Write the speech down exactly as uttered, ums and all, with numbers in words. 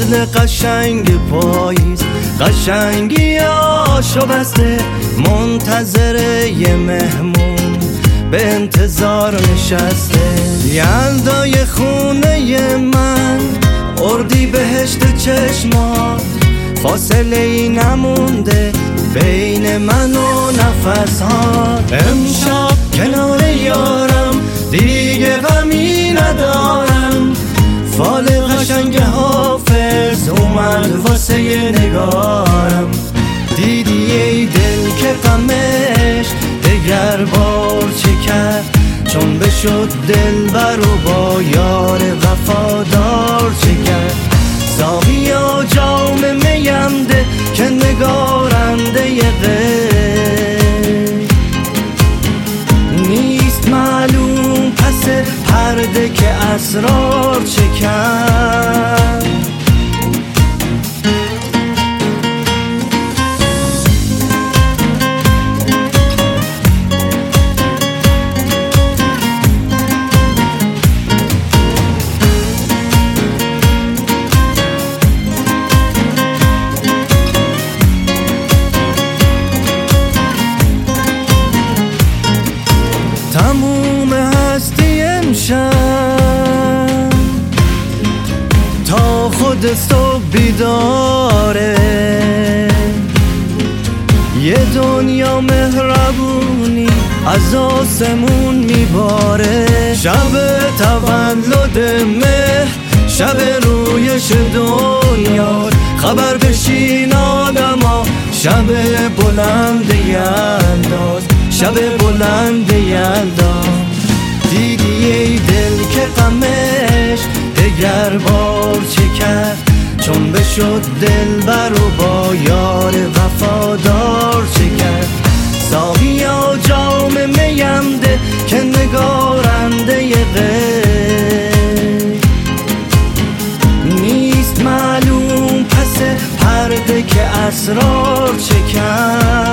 مثل قشنگ پاییز، قشنگی آشو بسته منتظر یه مهمون به انتظار نشسته. یلدای خونه من، اردی بهشت چشمات، فاصله ای نمونده بین من و نفسات. امشب کنار یارم دیگه غمی ندارم، فال قشنگ حافظ اومد واسه نگارم. دیدی ای دل که غمش دگر بار چه کرد، چون بشد دلبر و با یار وفادار چه کرد. ساقیا جام میم ده که نگارنده ی غیر نیست معلوم پس پرده که اسرار چه کرد. تموم هستی امشب تا خود صبح بیداره، یه دنیا مهربونی از آسمون میباره. شب تولد مهر، شب رویش دنیا، خبر بشین آدما، شب بلند یلداست، شب بلند یلدا. دیدی ای دل که غمش دگر بار چه کرد، چون بشد دلبر و با یار وفادار چه کرد. ساقیا جام میم ده که نگارنده ی غیر نیست معلوم پس پرده که اسرار چه کرد.